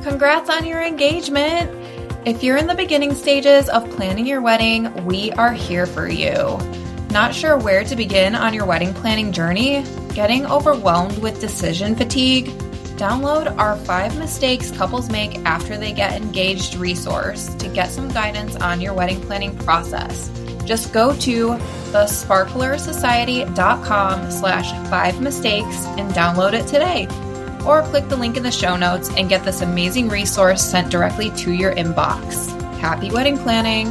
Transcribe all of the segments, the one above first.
Congrats on your engagement! If you're in the beginning stages of planning your wedding, we are here for you. Not sure where to begin on your wedding planning journey? Getting overwhelmed with decision fatigue? Download our 5 mistakes couples make after they get engaged resource to get some guidance on your wedding planning process. Just go to thesparklersociety.com/5mistakes and download it today. Or click the link in the show notes and get this amazing resource sent directly to your inbox. Happy wedding planning!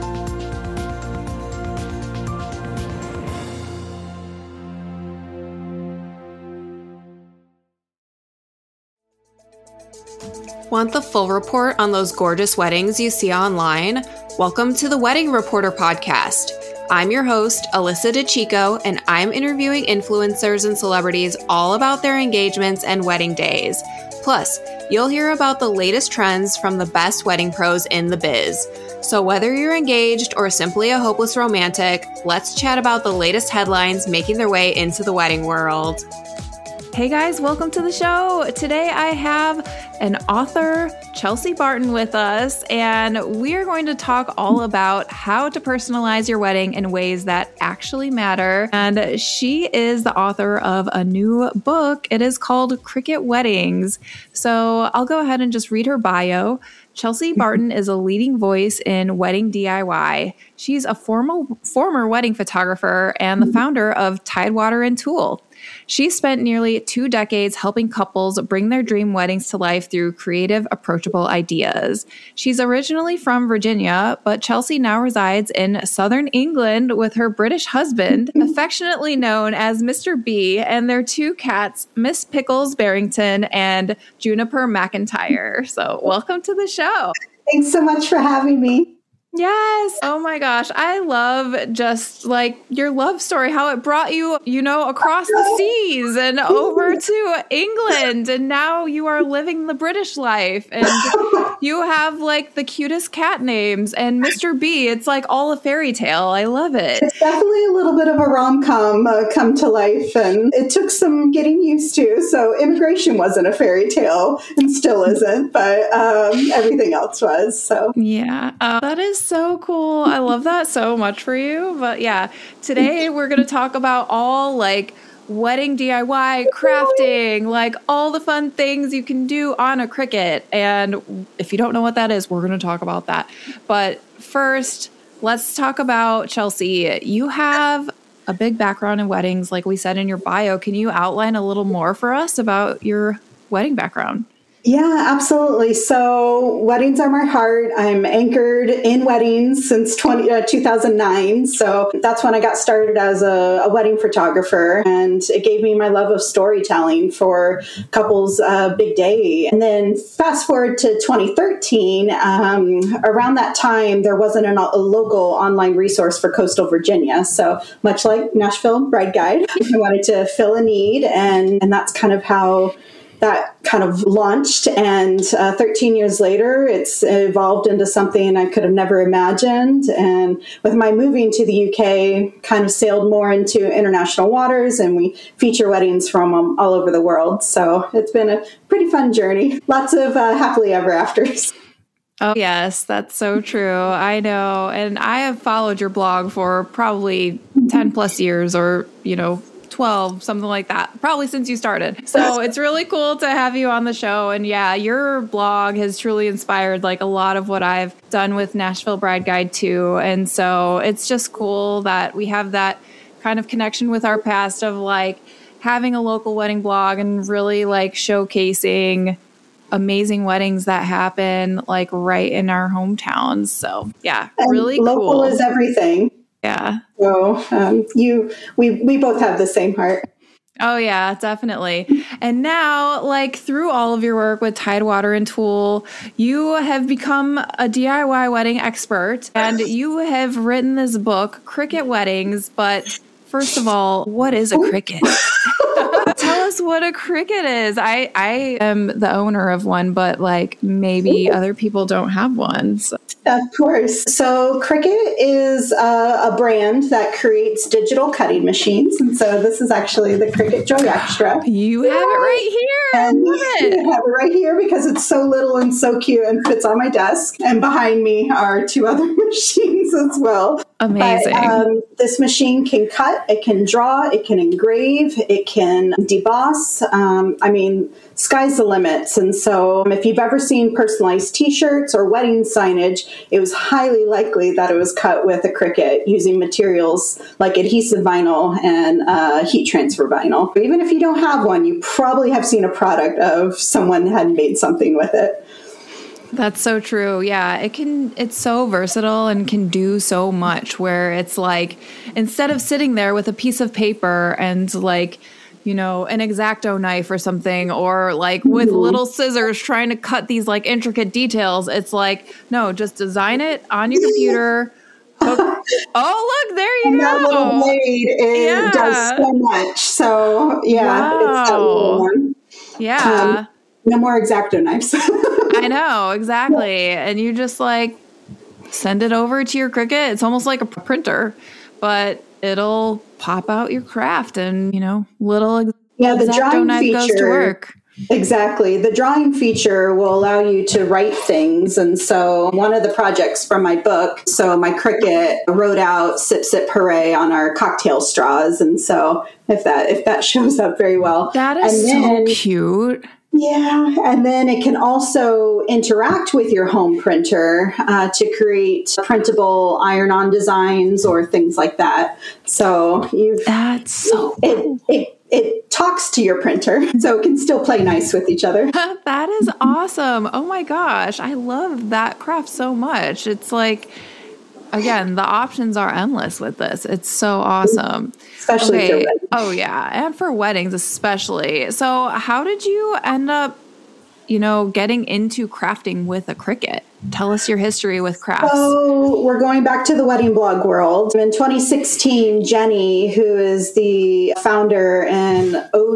Want the full report on those gorgeous weddings you see online? Welcome to the Wedding Reporter podcast. I'm your host, Alyssa DeChico, and I'm interviewing influencers and celebrities all about their engagements and wedding days. Plus, you'll hear about the latest trends from the best wedding pros in the biz. So whether you're engaged or simply a hopeless romantic, let's chat about the latest headlines making their way into the wedding world. Hey guys, welcome to the show. Today I have an author, Chelsea Barton, with us, and we are going to talk all about how to personalize your wedding in ways that actually matter. And she is the author of a new book. It is called Cricket Weddings. So I'll go ahead and just read her bio. Chelsea Barton is a leading voice in wedding DIY. She's a former wedding photographer and the founder of Tidewater and Tulle. She spent nearly 2 decades helping couples bring their dream weddings to life through creative, approachable ideas. She's originally from Virginia, but Chelsea now resides in southern England with her British husband, affectionately known as Mr. B, and their 2 cats, Miss Pickles Barrington and Juniper McIntyre. So welcome to the show. Thanks so much for having me. Yes. Oh my gosh. I love just like your love story, how it brought you, across the seas and over to England. And now you are living the British life and you have like the cutest cat names and Mr. B. It's like all a fairy tale. I love it. It's definitely a little bit of a rom-com come to life, and it took some getting used to. So immigration wasn't a fairy tale and still isn't, but everything else was. So yeah, that is so cool. I love that so much for you. But yeah, today we're going to talk about all like wedding DIY, crafting, like all the fun things you can do on a Cricut. And if you don't know what that is, we're going to talk about that. But first, let's talk about Chelsea. You have a big background in weddings, like we said in your bio. Can you outline a little more for us about your wedding background? Yeah, absolutely. So weddings are my heart. I'm anchored in weddings since 2009. So that's when I got started as a wedding photographer. And it gave me my love of storytelling for couples' big day. And then fast forward to 2013, around that time, there wasn't a local online resource for coastal Virginia. So much like Nashville Bride Guide, I wanted to fill a need. And that's kind of how that kind of launched, and 13 years later, it's evolved into something I could have never imagined. And with my moving to the UK, kind of sailed more into international waters, and we feature weddings from all over the world. So it's been a pretty fun journey. Lots of happily ever afters. Oh, yes, that's so true. I know. And I have followed your blog for probably 10 plus years or, 12, something like that, probably since you started. So it's really cool to have you on the show. And yeah, your blog has truly inspired like a lot of what I've done with Nashville Bride Guide too. And so it's just cool that we have that kind of connection with our past of like having a local wedding blog and really like showcasing amazing weddings that happen like right in our hometowns. So yeah, really cool. Local is everything. Yeah. So we both have the same heart. Oh yeah, definitely. And now, like through all of your work with Tidewater and Tulle, you have become a DIY wedding expert, and you have written this book, Cricket Weddings. But first of all, what is a cricket? Tell us what a cricket is. I am the owner of one, but like maybe other people don't have one. So. Of course. So Cricut is a brand that creates digital cutting machines. And so this is actually the Cricut Joy Extra. You have it right here. I love it. I have it right here because it's so little and so cute and fits on my desk. And behind me are 2 other machines as well. Amazing. But, this machine can cut, it can draw, it can engrave, it can deboss. Sky's the limits. And so if you've ever seen personalized t-shirts or wedding signage, it was highly likely that it was cut with a Cricut using materials like adhesive vinyl and heat transfer vinyl. Even if you don't have one, you probably have seen a product of someone had made something with it. That's so true. Yeah, it's so versatile and can do so much, where it's like, instead of sitting there with a piece of paper and like, an X-Acto knife or something, or like with little scissors trying to cut these like intricate details, it's like, no, just design it on your computer. Oh, look, there you go. That little blade does so much. So it's that little one. Yeah. No more X-Acto knives. I know, exactly. And you just like send it over to your Cricut. It's almost like a printer, but it'll pop out your craft and, little the X-Acto drawing knife feature goes to work. Exactly. The drawing feature will allow you to write things. And so one of the projects from my book, so my Cricut wrote out "Sip, Sip, Hooray" on our cocktail straws. And so if that shows up very well. That is so cute. Yeah, and then it can also interact with your home printer to create printable iron-on designs or things like that. So that's so cool. It talks to your printer, so it can still play nice with each other. That is awesome. Oh my gosh, I love that craft so much. It's like, again, the options are endless with this. It's so awesome. Especially for weddings. Oh, yeah. And for weddings especially. So how did you end up, getting into crafting with a Cricut? Tell us your history with crafts. So we're going back to the wedding blog world. In 2016, Jenny, who is the founder and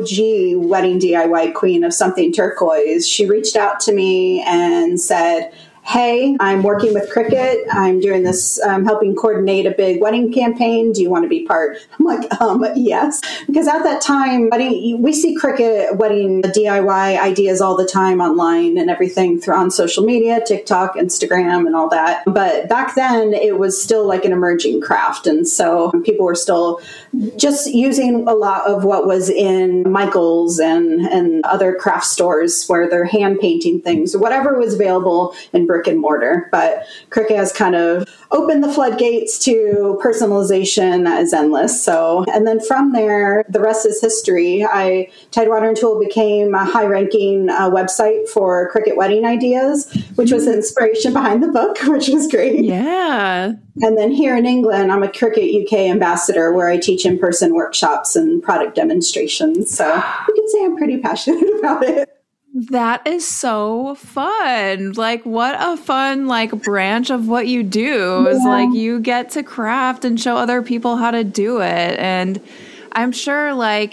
OG wedding DIY queen of Something Turquoise, she reached out to me and said, "Hey, I'm working with Cricut. I'm doing this, helping coordinate a big wedding campaign. Do you want to be part?" I'm like, yes. Because at that time, we see Cricut wedding DIY ideas all the time online and everything on social media, TikTok, Instagram, and all that. But back then, it was still like an emerging craft. And so people were still just using a lot of what was in Michael's and other craft stores where they're hand painting things, whatever was available in brick and mortar. But Cricut has kind of opened the floodgates to personalization that is endless. So, and then from there, the rest is history. Tidewater and Tool became a high-ranking website for Cricut wedding ideas, which was the inspiration behind the book, which was great. Yeah. And then here in England, I'm a Cricut UK ambassador where I teach in-person workshops and product demonstrations. So you can say I'm pretty passionate about it. That is so fun. Like, what a fun, branch of what you do is you get to craft and show other people how to do it. And I'm sure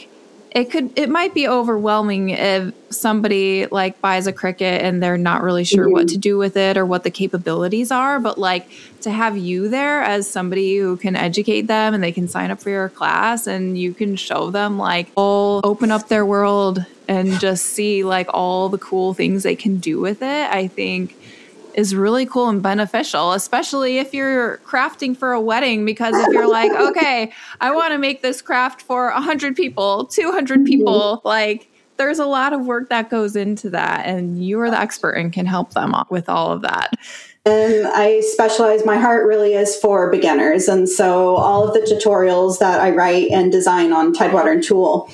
it might be overwhelming if somebody buys a Cricut and they're not really sure what to do with it or what the capabilities are. But to have you there as somebody who can educate them and they can sign up for your class and you can show them open up their world and just see all the cool things they can do with it, I think is really cool and beneficial, especially if you're crafting for a wedding, because if you're okay, I want to make this craft for 100 people, 200 people, there's a lot of work that goes into that, and you are the expert and can help them with all of that. And I specialize, my heart really is for beginners. And so all of the tutorials that I write and design on Tidewater and Tool,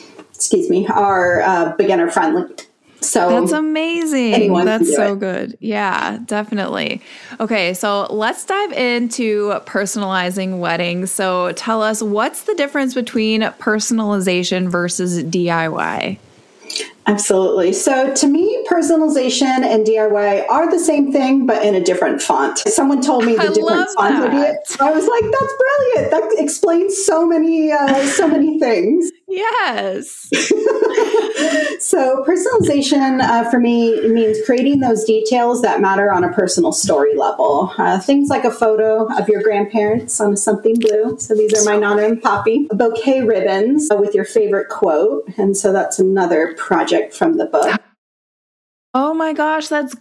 are beginner friendly. So that's amazing. That's so good. Yeah, definitely. Okay, so let's dive into personalizing weddings. So tell us, what's the difference between personalization versus DIY? Absolutely. So to me, personalization and DIY are the same thing, but in a different font. Someone told me the different font idea. I was like, that's brilliant. That explains so many things. Yes. So personalization for me means creating those details that matter on a personal story level. Things like a photo of your grandparents on something blue. So these are my Nana and Poppy. Bouquet ribbons with your favorite quote. And so that's another project from the book. Oh my gosh, that's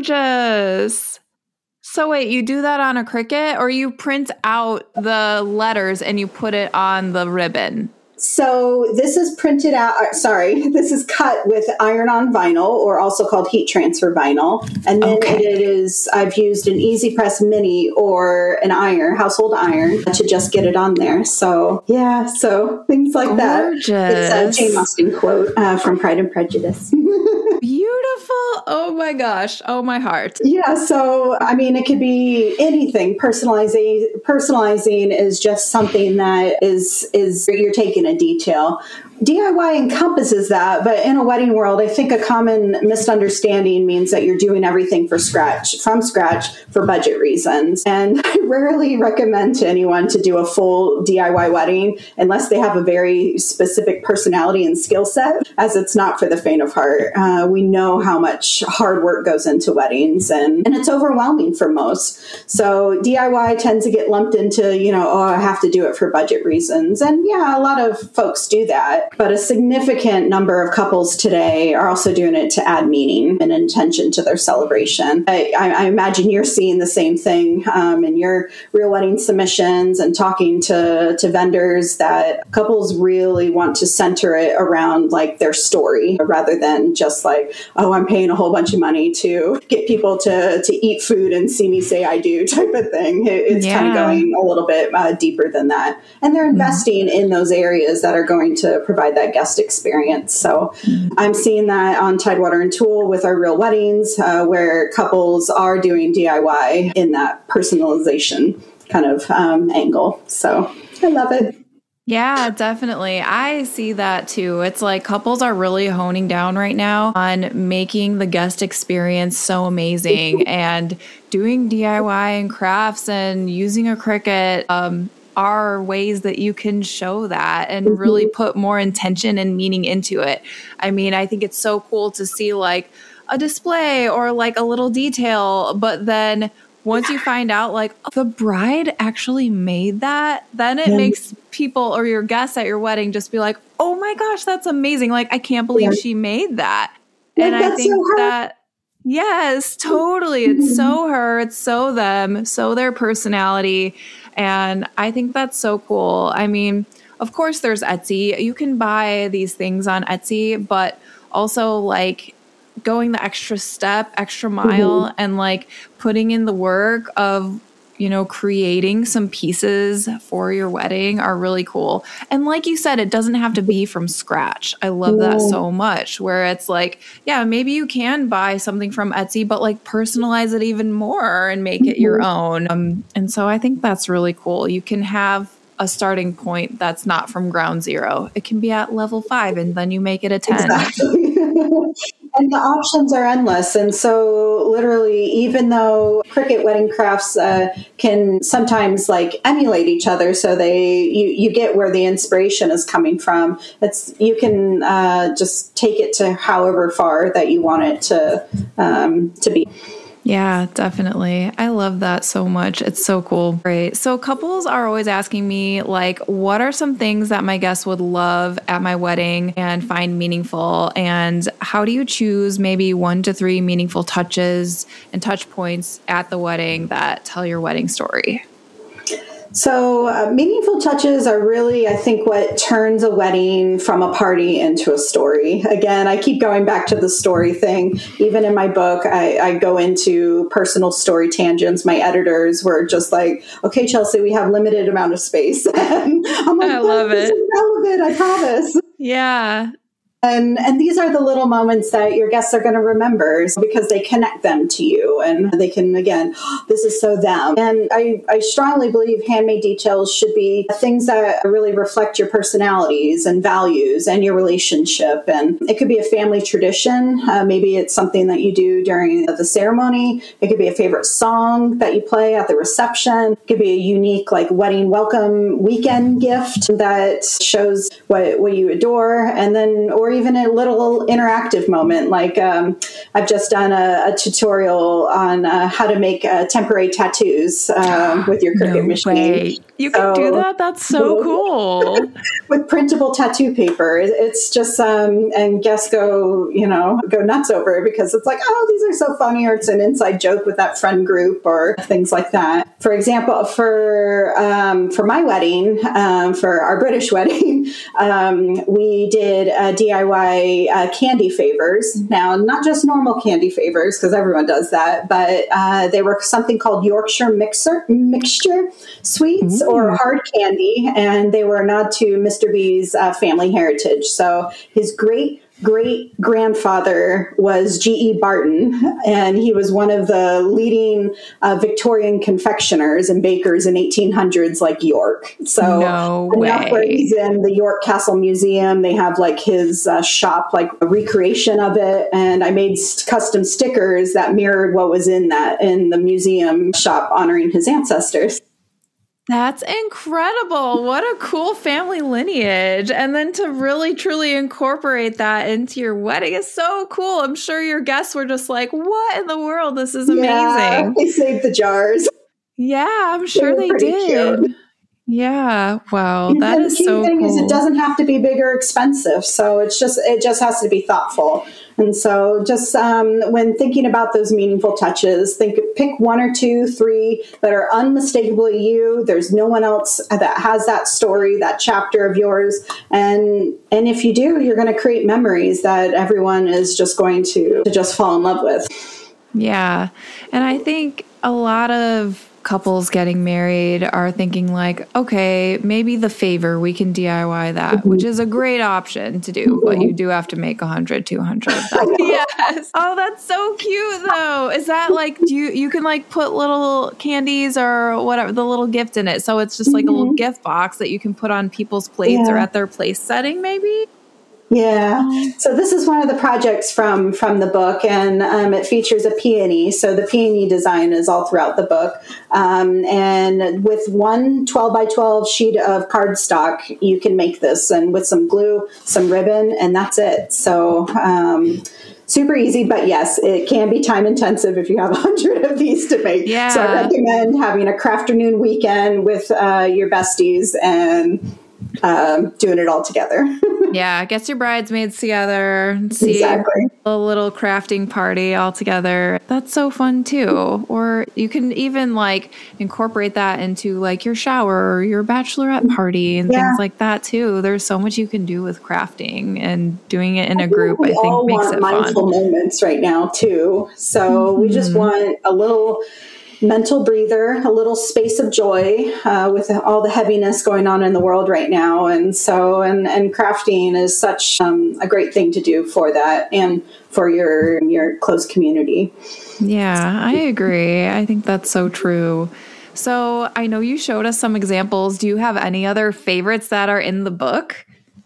gorgeous. So wait, you do that on a Cricut or you print out the letters and you put it on the ribbon? So this is printed out, this is cut with iron-on vinyl, or also called heat transfer vinyl. And then I've used an Easy Press Mini or an household iron to just get it on there. So yeah, so things like that. It's a Jane Austen quote from Pride and Prejudice. Beautiful. Oh my gosh. Oh my heart. Yeah. So, I mean, it could be anything. Personalizing is just something that is you're taking a detail. DIY encompasses that, but in a wedding world, I think a common misunderstanding means that you're doing everything from scratch for budget reasons. And I rarely recommend to anyone to do a full DIY wedding unless they have a very specific personality and skill set, as it's not for the faint of heart. We know how much hard work goes into weddings, and it's overwhelming for most. So DIY tends to get lumped into, I have to do it for budget reasons. And yeah, a lot of folks do that. But a significant number of couples today are also doing it to add meaning and intention to their celebration. I imagine you're seeing the same thing in your real wedding submissions and talking to vendors, that couples really want to center it around like their story rather than just like, oh, I'm paying a whole bunch of money to get people to eat food and see me say I do type of thing. It's kind of going a little bit deeper than that. And they're investing in those areas that are going to provide that guest experience. So I'm seeing that on Tidewater and Tool with our real weddings, where couples are doing DIY in that personalization kind of angle. So I love it. Yeah, definitely. I see that too. It's like couples are really honing down right now on making the guest experience so amazing and doing DIY and crafts and using a Cricut. Are ways that you can show that and really put more intention and meaning into it. I mean, I think it's so cool to see like a display or like a little detail, but then once you find out like the bride actually made that, then it makes people or your guests at your wedding just be like, oh my gosh, that's amazing. Like, I can't believe she made that. And I think that, yes, totally. It's so her, it's so them, so their personality. And I think that's so cool. I mean, of course, there's Etsy. You can buy these things on Etsy, but also like going the extra step, extra mile, and like putting in the work of, creating some pieces for your wedding are really cool. And like you said, it doesn't have to be from scratch. I love that so much, where it's like, yeah, maybe you can buy something from Etsy, but like personalize it even more and make it your own. And so I think that's really cool. You can have a starting point that's not from ground zero. It can be at level 5 and then you make it a 10. Exactly. And the options are endless. And so literally, even though Cricut wedding crafts can sometimes like emulate each other, so you get where the inspiration is coming from, you can just take it to however far that you want it to be. Yeah, definitely. I love that so much. It's so cool. Great. So couples are always asking me, like, what are some things that my guests would love at my wedding and find meaningful? And how do you choose maybe 1 to 3 meaningful touches and touch points at the wedding that tell your wedding story? So meaningful touches are really, I think, what turns a wedding from a party into a story. Again, I keep going back to the story thing. Even in my book, I go into personal story tangents. My editors were just like, okay, Chelsea, we have limited amount of space. And I'm like, I love it. This is relevant, I promise. Yeah. And these are the little moments that your guests are going to remember because they connect them to you and they can, again, this is so them. And I strongly believe handmade details should be things that really reflect your personalities and values and your relationship. And it could be a family tradition. Maybe it's something that you do during the ceremony. It could be a favorite song that you play at the reception. It could be a unique like wedding welcome weekend gift that shows what you adore. And then, or even a little interactive moment. Like I've just done a tutorial on how to make temporary tattoos with your Cricut machine. Way. You can do that? That's so cool. With printable tattoo paper. It's just, and guests go nuts over it because it's like, oh, these are so funny, or it's an inside joke with that friend group or things like that. For example, for my wedding, for our British wedding, we did DIY candy favors. Now, not just normal candy favors, because everyone does that, but they were something called Yorkshire mixture sweets or hard candy, and they were a nod to Mr. B's family heritage. So his great-grandfather was G.E. Barton, and he was one of the leading Victorian confectioners and bakers in 1800s, like York. So no way. Where he's in the York Castle Museum, they have like his shop, like a recreation of it, and I made custom stickers that mirrored what was in the museum shop honoring his ancestors. That's incredible. What a cool family lineage. And then to really, truly incorporate that into your wedding is so cool. I'm sure your guests were just like, what in the world? This is amazing. Yeah, they saved the jars. Yeah, I'm sure they did. Cute. Yeah. Wow. That is so cool. The thing is, it doesn't have to be big or expensive. So it just has to be thoughtful. And so just when thinking about those meaningful touches, pick 1 or 2, 3 that are unmistakably you. There's no one else that has that story, that chapter of yours. And if you do, you're going to create memories that everyone is just going to just fall in love with. Yeah. And I think a lot of couples getting married are thinking like, okay, maybe the favor, we can DIY that, which is a great option to do, but you do have to make 100, 200 of them. Yes. Oh, that's so cute though. Is that like, you can like put little candies or whatever, the little gift in it. So it's just like a little gift box that you can put on people's plates or at their place setting maybe? Yeah. So this is one of the projects from the book, and it features a peony. So the peony design is all throughout the book. And with one 12 by 12 sheet of cardstock, you can make this, and with some glue, some ribbon, and that's it. So super easy, but yes, it can be time intensive if you have 100 of these to make. Yeah. So I recommend having a crafternoon weekend with your besties and doing it all together. Yeah, gets your bridesmaids together, see a little crafting party all together. That's so fun too. Or you can even like incorporate that into like your shower or your bachelorette party and things like that too. There's so much you can do with crafting, and doing it in a group, I think, makes it fun. Mindful moments right now too. So we just want a little mental breather, a little space of joy with all the heaviness going on in the world right now. And so, and crafting is such a great thing to do for that and for your close community. Yeah, I agree. I think that's so true. So I know you showed us some examples. Do you have any other favorites that are in the book?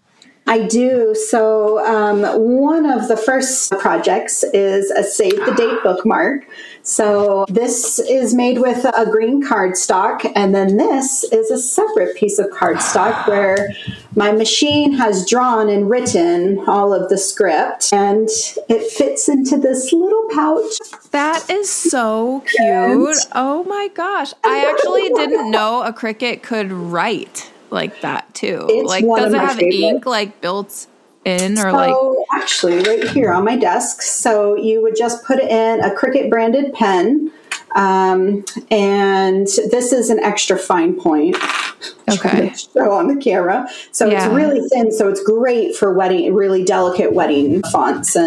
I do. So one of the first projects is a Save the Date bookmark. So this is made with a green cardstock, and then this is a separate piece of cardstock where my machine has drawn and written all of the script, and it fits into this little pouch. That is so cute. Oh my gosh. I actually didn't know a Cricut could write like that too. It's like, does it have ink like built in, or actually right here on my desk. So you would just put in a Cricut branded pen. And this is an extra fine point. Okay. Show on the camera. So it's really thin. So it's great for really delicate wedding fonts.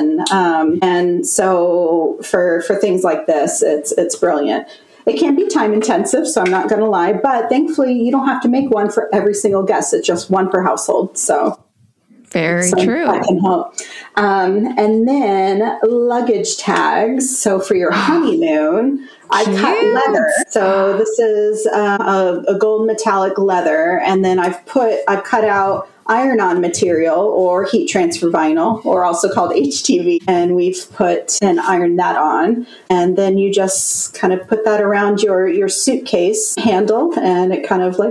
And so for things like this, it's brilliant. It can be time intensive, so I'm not going to lie, but thankfully you don't have to make one for every single guest. It's just one per household. So Very so true. That can help. And then luggage tags. So for your honeymoon, I cut leather. So this is a gold metallic leather, and then I've cut out iron-on material or heat transfer vinyl, or also called HTV, and we've put and ironed that on. And then you just kind of put that around your suitcase handle, and it kind of like.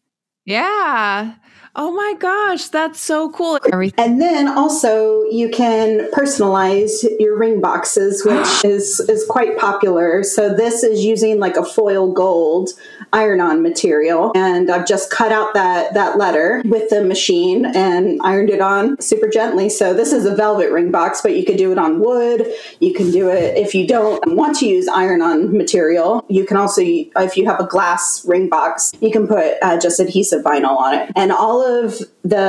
Yeah. Oh my gosh, that's so cool. And then also you can personalize your ring boxes, which is quite popular. So this is using like a foil gold iron-on material. And I've just cut out that letter with the machine and ironed it on super gently. So this is a velvet ring box, but you could do it on wood. You can do it if you don't want to use iron-on material. You can also, if you have a glass ring box, you can put just adhesive vinyl on it. And all of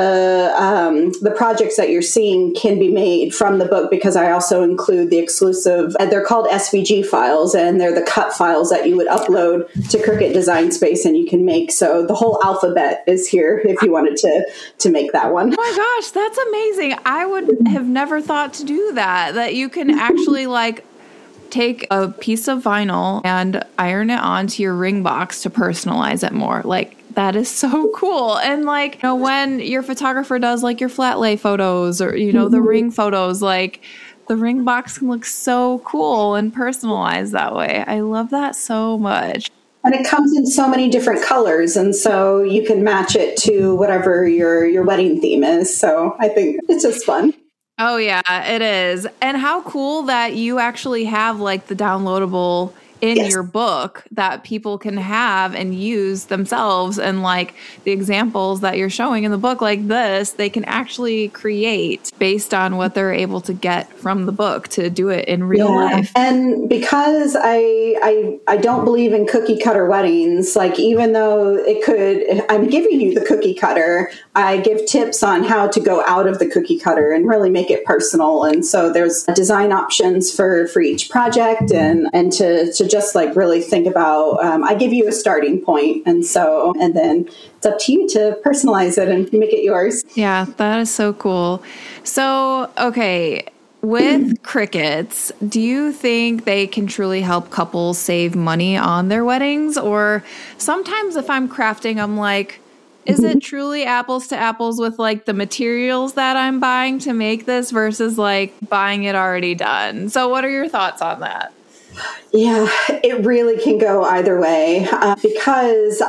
the projects that you're seeing can be made from the book, because I also include the exclusive, they're called SVG files, and they're the cut files that you would upload to Cricut Design Space and you can make. So the whole alphabet is here if you wanted to make that one. Oh my gosh, that's amazing. I would have never thought to do that you can actually like take a piece of vinyl and iron it onto your ring box to personalize it more. Like, that is so cool. And like, you know, when your photographer does like your flat lay photos or, you know, the ring photos, like the ring box can look so cool and personalized that way. I love that so much. And it comes in so many different colors, and so you can match it to whatever your wedding theme is. So I think it's just fun. Oh yeah, it is. And how cool that you actually have like the downloadable in your book that people can have and use themselves, and like the examples that you're showing in the book like this, they can actually create based on what they're able to get from the book to do it in real life. And because I don't believe in cookie cutter weddings, like even though I'm giving you the cookie cutter, I give tips on how to go out of the cookie cutter and really make it personal. And so there's design options for each project, and to just like really think about, I give you a starting point, and then it's up to you to personalize it and make it yours. Yeah, that is so cool. So, okay, with Cricuts, do you think they can truly help couples save money on their weddings? Or sometimes if I'm crafting, I'm like, is it truly apples to apples with like the materials that I'm buying to make this versus like buying it already done? So what are your thoughts on that? Yeah, it really can go either way, because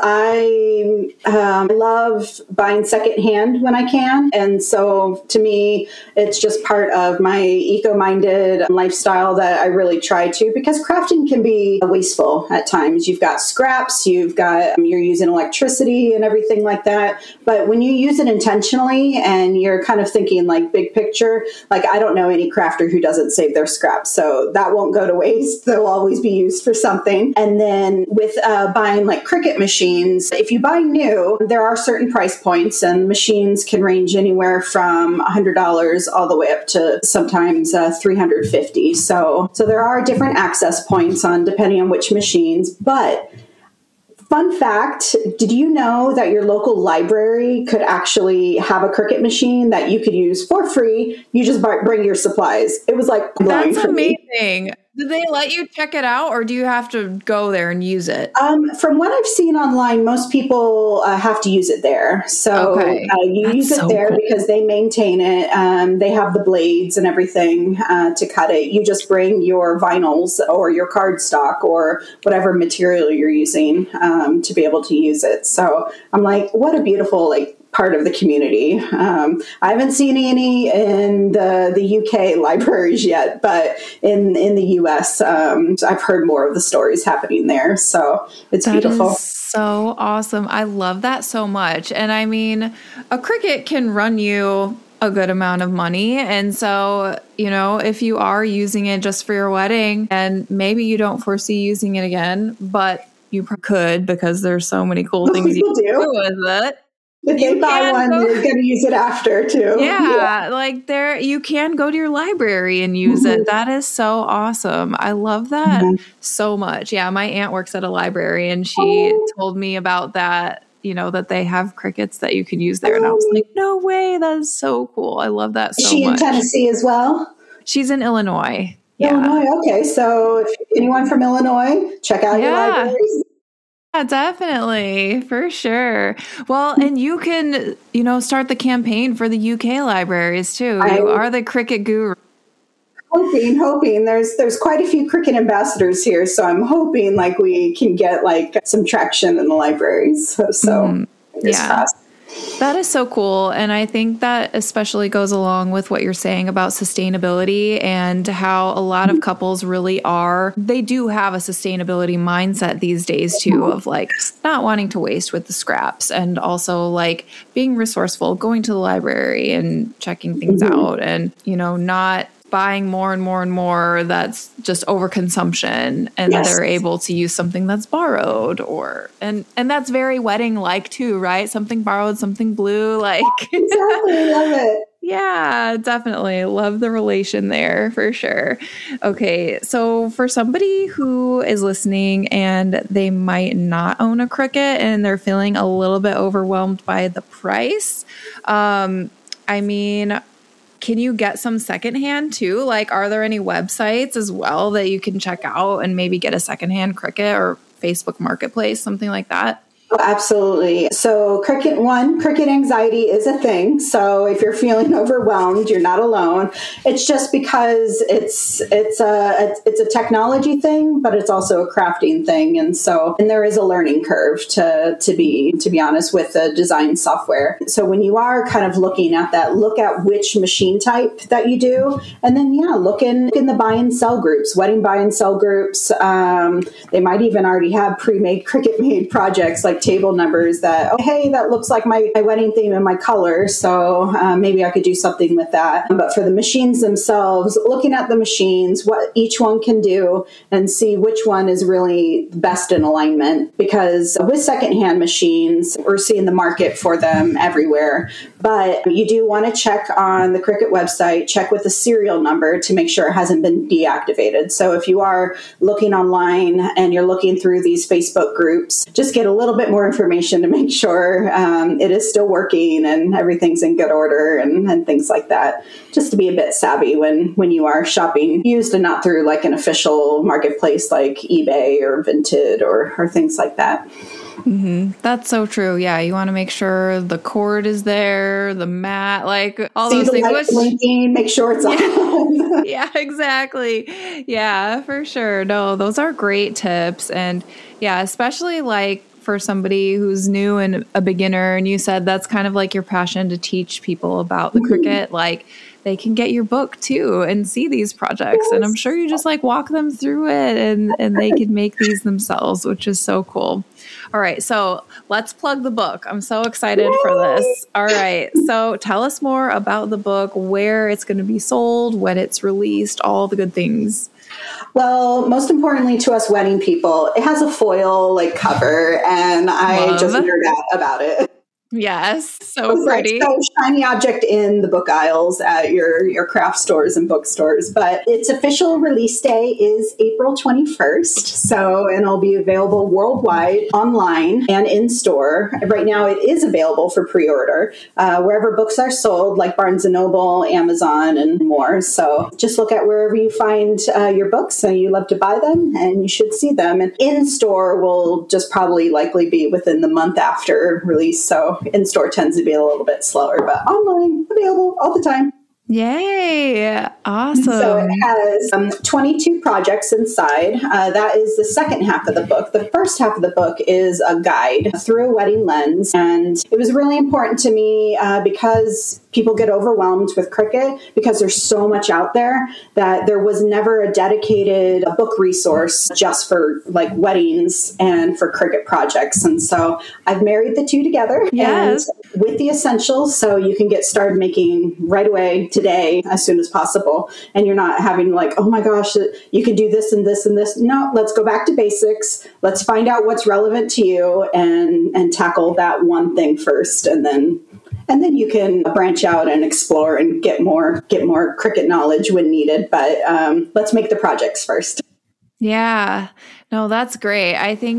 I love buying secondhand when I can. And so to me, it's just part of my eco-minded lifestyle that I really try to, because crafting can be wasteful at times. You've got scraps, you're using electricity and everything like that. But when you use it intentionally and you're kind of thinking like big picture, like I don't know any crafter who doesn't save their scraps. So that won't go to waste. They'll always be used for something. And then with buying like Cricut machines, if you buy new, there are certain price points, and machines can range anywhere from $100 all the way up to sometimes $350. So there are different access points on depending on which machines. But fun fact, did you know that your local library could actually have a Cricut machine that you could use for free? You just bring your supplies. It was like blowing. That's amazing. Do they let you check it out, or do you have to go there and use it? From what I've seen online, most people have to use it there. So you use it there because they maintain it. They have the blades and everything to cut it. You just bring your vinyls or your cardstock or whatever material you're using to be able to use it. So I'm like, what a beautiful part of the community. I haven't seen any in the UK libraries yet, but in the US, I've heard more of the stories happening there. So it's beautiful. So awesome. I love that so much. And I mean, a Cricut can run you a good amount of money. And so, you know, if you are using it just for your wedding and maybe you don't foresee using it again, but you could, because there's so many cool things you can do with it. If they buy one, you're going to use it after too. Yeah, like you can go to your library and use it. That is so awesome. I love that so much. Yeah, my aunt works at a library, and she told me about that that they have crickets that you can use there. And I was like, no way. That's so cool. I love that so much. Is she in Tennessee as well? She's in Illinois. Illinois. Okay. So if anyone from Illinois, check out your libraries. Yeah, definitely. For sure. Well, and you can, start the campaign for the UK libraries too. You are the cricket guru. Hoping. There's quite a few cricket ambassadors here, so I'm hoping like we can get like some traction in the libraries. So fingers crossed. That is so cool. And I think that especially goes along with what you're saying about sustainability and how a lot of couples they do have a sustainability mindset these days too, of like not wanting to waste with the scraps and also like being resourceful, going to the library and checking things out and, not buying more and more and more that's just overconsumption, and they're able to use something that's borrowed and that's very wedding like too, right? Something borrowed, something blue, like exactly. Love it. Yeah, definitely. Love the relation there for sure. Okay. So for somebody who is listening and they might not own a cricket and they're feeling a little bit overwhelmed by the price, can you get some secondhand too? Like, are there any websites as well that you can check out and maybe get a secondhand cricket or Facebook Marketplace, something like that? Oh, absolutely. So cricket anxiety is a thing. So if you're feeling overwhelmed, you're not alone. It's just because it's a technology thing, but it's also a crafting thing. And there is a learning curve to be honest with the design software. So when you are kind of looking at that, look at which machine type that you do. And then, look in the buy and sell groups, wedding buy and sell groups. They might even already have pre-made cricket made projects like table numbers that, that looks like my wedding theme and my color. So maybe I could do something with that. But for the machines themselves, looking at the machines, what each one can do and see which one is really best in alignment. Because with secondhand machines, we're seeing the market for them everywhere. But you do want to check on the Cricut website, check with the serial number to make sure it hasn't been deactivated. So if you are looking online and you're looking through these Facebook groups, just get a little bit more information to make sure it is still working and everything's in good order and things like that. Just to be a bit savvy when you are shopping used and not through like an official marketplace like eBay or Vinted or things like that. Mm-hmm. That's so true. Yeah, you want to make sure the cord is there, the mat, like all those things. Blinking, make sure it's on. Yeah, exactly. Yeah, for sure. No, those are great tips. And yeah, especially like for somebody who's new and a beginner, and you said that's kind of like your passion to teach people about the cricket, like they can get your book too and see these projects. And I'm sure you just like walk them through it and they can make these themselves, which is so cool. All right. So let's plug the book. I'm so excited for this. All right. So tell us more about the book, where it's going to be sold, when it's released, all the good things. Well, most importantly to us wedding people, it has a foil like cover, and I just nerd out about it. Yes, so pretty. So shiny object in the book aisles at your craft stores and bookstores. But its official release day is April 21st. And it'll be available worldwide, online, and in store. Right now, it is available for pre-order wherever books are sold, like Barnes & Noble, Amazon, and more. So just look at wherever you find your books and you love to buy them, and you should see them. And in store will just probably likely be within the month after release. So in-store tends to be a little bit slower, but online, available all the time. Yay. Awesome. So it has 22 projects inside. That is the second half of the book. The first half of the book is a guide through a wedding lens. And it was really important to me because people get overwhelmed with Cricut because there's so much out there that there was never a dedicated book resource just for like weddings and for Cricut projects. And so I've married the two together. Yes. And with the essentials, so you can get started making right away today as soon as possible. And you're not having like, oh my gosh, you can do this and this and this. No, let's go back to basics. Let's find out what's relevant to you and tackle that one thing first. And then you can branch out and explore and get more Cricut knowledge when needed. But let's make the projects first. Yeah, no, that's great. I think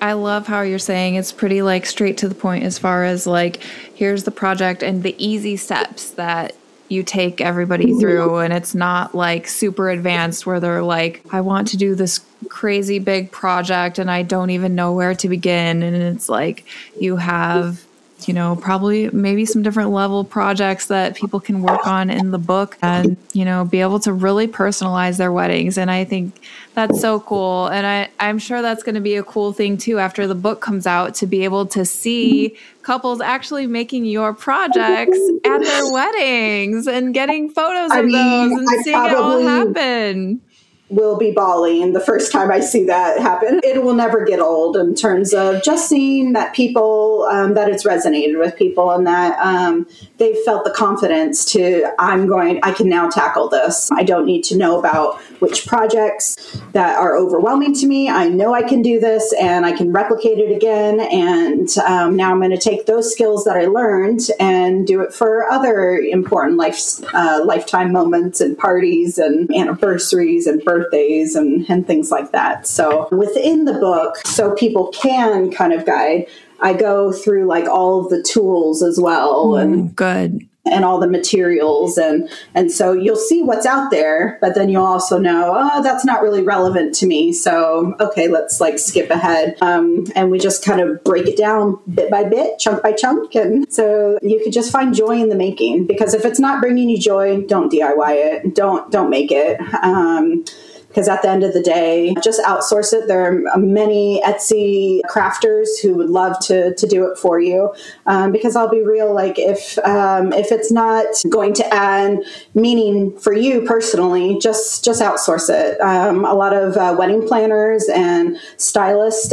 I love how you're saying it's pretty like straight to the point as far as like, here's the project and the easy steps that you take everybody through. And it's not like super advanced where they're like, I want to do this crazy big project and I don't even know where to begin. And it's like, you have, you know, probably maybe some different level projects that people can work on in the book and, you know, be able to really personalize their weddings. And I think that's so cool. And I'm sure that's going to be a cool thing too, after the book comes out, to be able to see couples actually making your projects at their weddings and getting photos of those and seeing it all happen. Will be bawling the first time I see that happen. It will never get old in terms of just seeing that people, that it's resonated with people and that they've felt the confidence to, I can now tackle this. I don't need to know about which projects that are overwhelming to me. I know I can do this and I can replicate it again. And now I'm going to take those skills that I learned and do it for other important lifetime moments and parties and anniversaries and birthdays and things like that. So within the book, so people can kind of guide, I go through like all of the tools as well and all the materials. And so you'll see what's out there, but then you'll also know, oh, that's not really relevant to me. So, okay, let's like skip ahead. And we just kind of break it down bit by bit, chunk by chunk. And so you could just find joy in the making, because if it's not bringing you joy, don't DIY it. Don't make it. Because at the end of the day, just outsource it. There are many Etsy crafters who would love to do it for you. Because I'll be real, like if it's not going to add meaning for you personally, just outsource it. A lot of wedding planners and stylists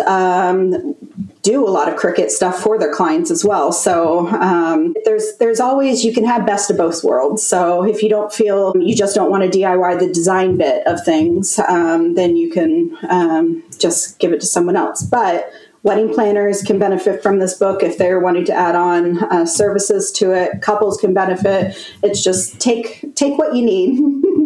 do a lot of Cricut stuff for their clients as well. So there's always, you can have best of both worlds. So if you don't feel, you just don't want to DIY the design bit of things, then you can just give it to someone else. But wedding planners can benefit from this book if they're wanting to add on services to it. Couples can benefit. It's just take what you need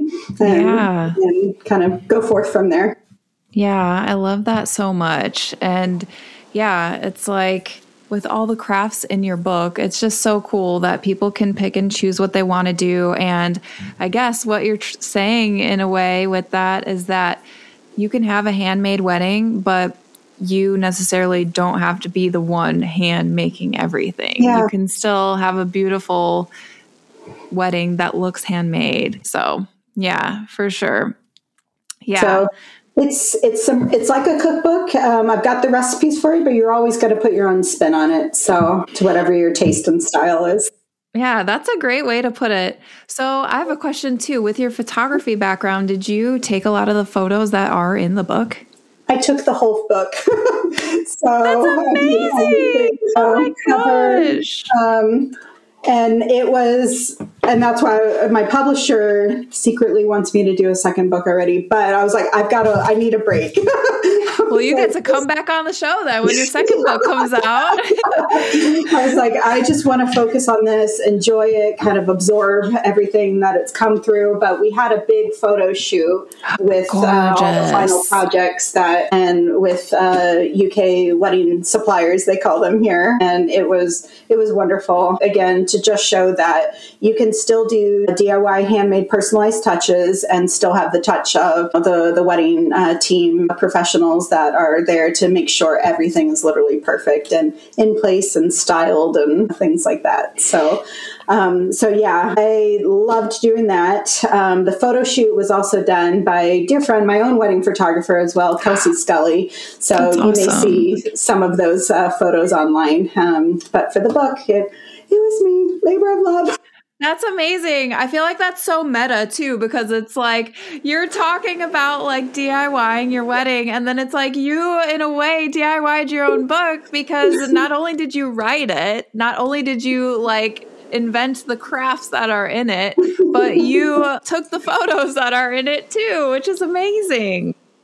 and kind of go forth from there. Yeah, I love that so much. And yeah, it's like with all the crafts in your book, it's just so cool that people can pick and choose what they want to do. And I guess what you're saying in a way with that is that you can have a handmade wedding, but you necessarily don't have to be the one hand making everything. Yeah. You can still have a beautiful wedding that looks handmade. So yeah, for sure. Yeah. So it's like a cookbook. I've got the recipes for you, but you're always going to put your own spin on it. So to whatever your taste and style is. Yeah, that's a great way to put it. So I have a question too. With your photography background, did you take a lot of the photos that are in the book? I took the whole book. So that's amazing. Oh my gosh. And and that's why my publisher secretly wants me to do a second book already. But I was like, I need a break. Well, you get to come back on the show then when your second book comes out. I was like, I just want to focus on this, enjoy it, kind of absorb everything that it's come through. But we had a big photo shoot with all the final projects and with UK wedding suppliers, they call them here. And it was wonderful, again, to just show that you can still do DIY handmade personalized touches and still have the touch of the wedding team professionals that are there to make sure everything is literally perfect and in place and styled and things like that. So yeah, I loved doing that. The photo shoot was also done by a dear friend, my own wedding photographer as well, Kelsey Scully. So that's awesome. You may see some of those photos online. But for the book, it was me, labor of love. That's amazing. I feel like that's so meta too, because it's like you're talking about like DIYing your wedding, and then it's like you in a way DIY'd your own book, because not only did you write it, not only did you like invent the crafts that are in it, but you took the photos that are in it too, which is amazing.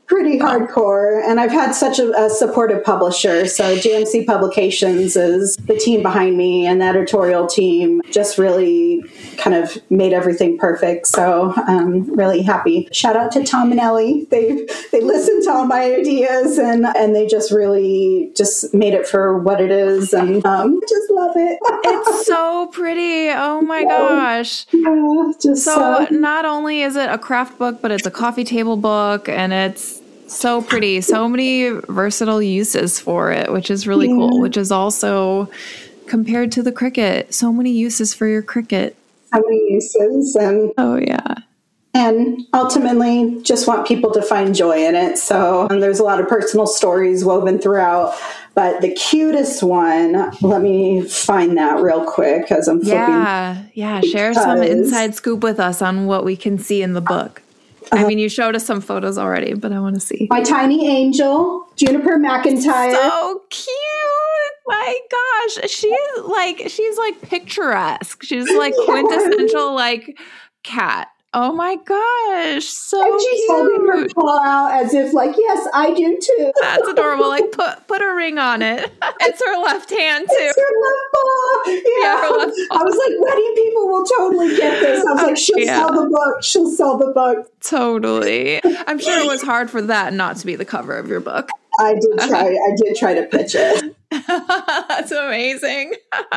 pretty hardcore. And I've had such a supportive publisher. So JMC Publications is the team behind me, and the editorial team just really kind of made everything perfect. So I'm really happy. Shout out to Tom and Ellie. They listened to all my ideas and they just really just made it for what it is. And just love it. It's so pretty. Oh my gosh. Yeah, so not only is it a craft book, but it's a coffee table book, and it's so pretty. So many versatile uses for it, which is really cool, which is also compared to the Cricut. So many uses for your Cricut. So many uses. And oh, yeah. And ultimately, just want people to find joy in it. So there's a lot of personal stories woven throughout. But the cutest one, let me find that real quick as I'm flipping. Yeah. Share some inside scoop with us on what we can see in the book. I mean, you showed us some photos already, but I want to see. My tiny angel, Juniper McIntyre. So cute. My gosh. She's like picturesque. She's like quintessential like cat. Oh my gosh, so and she's cute. holding her paw out as if like, yes, I do too. That's adorable. Like put a ring on it. It's her left hand too. It's her left paw. Yeah. Her left paw. I was like, wedding people will totally get this. I was like, she'll sell the book. She'll sell the book. Totally. I'm sure it was hard for that not to be the cover of your book. I did try to pitch it. That's amazing.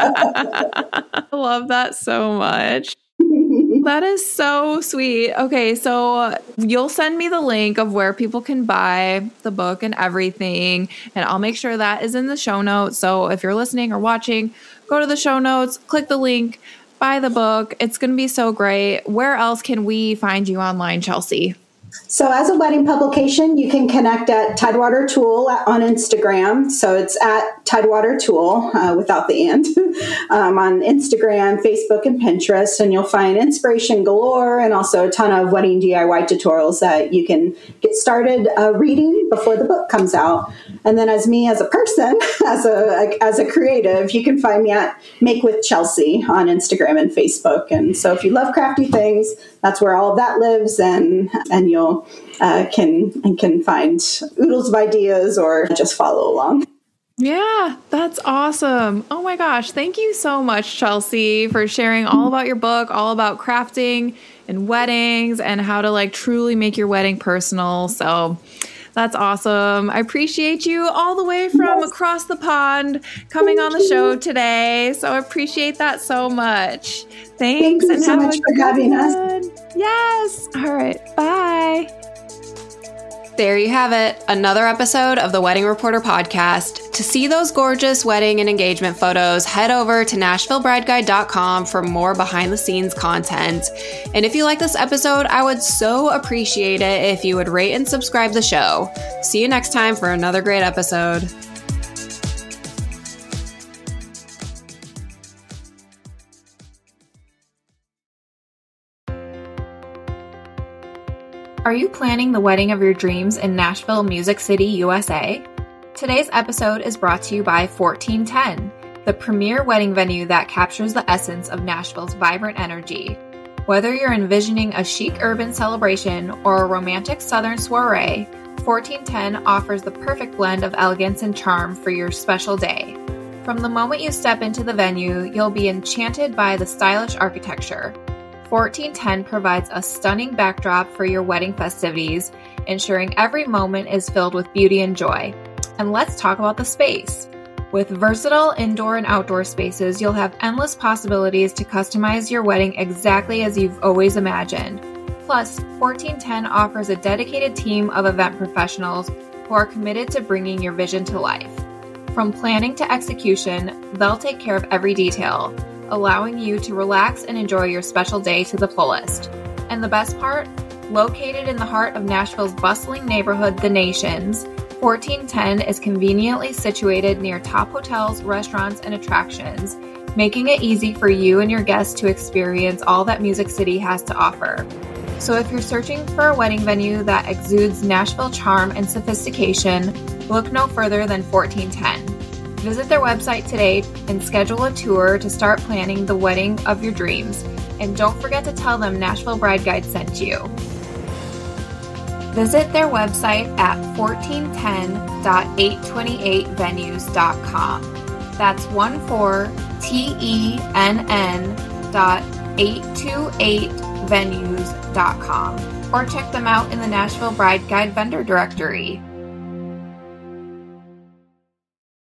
I love that so much. That is so sweet. Okay, so you'll send me the link of where people can buy the book and everything, and I'll make sure that is in the show notes. So if you're listening or watching, go to the show notes, click the link, buy the book. It's going to be so great. Where else can we find you online, Chelsea? So as a wedding publication, you can connect at Tidewater Tool on Instagram. So it's at Tidewater Tool without the and on Instagram, Facebook, and Pinterest. And you'll find inspiration galore and also a ton of wedding DIY tutorials that you can get started reading before the book comes out. And then as me as a person, as a creative, you can find me at Make with Chelsea on Instagram and Facebook. And so if you love crafty things, that's where all of that lives, and you'll can find oodles of ideas or just follow along. Yeah, that's awesome. Oh my gosh. Thank you so much, Chelsea, for sharing all about your book, all about crafting and weddings and how to like truly make your wedding personal. So that's awesome. I appreciate you all the way from across the pond coming on the show today. So I appreciate that so much. Thanks. Thank you so much for having us. Yes. All right. Bye. There you have it, another episode of the Wedding Reporter podcast. To see those gorgeous wedding and engagement photos, head over to NashvilleBrideGuide.com for more behind-the-scenes content. And if you like this episode, I would so appreciate it if you would rate and subscribe the show. See you next time for another great episode. Are you planning the wedding of your dreams in Nashville, Music City, USA? Today's episode is brought to you by 1410, the premier wedding venue that captures the essence of Nashville's vibrant energy. Whether you're envisioning a chic urban celebration or a romantic southern soiree, 1410 offers the perfect blend of elegance and charm for your special day. From the moment you step into the venue, you'll be enchanted by the stylish architecture. 1410 provides a stunning backdrop for your wedding festivities, ensuring every moment is filled with beauty and joy. And let's talk about the space. With versatile indoor and outdoor spaces, you'll have endless possibilities to customize your wedding exactly as you've always imagined. Plus, 1410 offers a dedicated team of event professionals who are committed to bringing your vision to life. From planning to execution, they'll take care of every detail, allowing you to relax and enjoy your special day to the fullest. And the best part? Located in the heart of Nashville's bustling neighborhood, The Nations, 1410 is conveniently situated near top hotels, restaurants, and attractions, making it easy for you and your guests to experience all that Music City has to offer. So if you're searching for a wedding venue that exudes Nashville charm and sophistication, look no further than 1410. Visit their website today and schedule a tour to start planning the wedding of your dreams. And don't forget to tell them Nashville Bride Guide sent you. Visit their website at 1410.828venues.com. That's 14TENN.828venues.com. Or check them out in the Nashville Bride Guide vendor directory.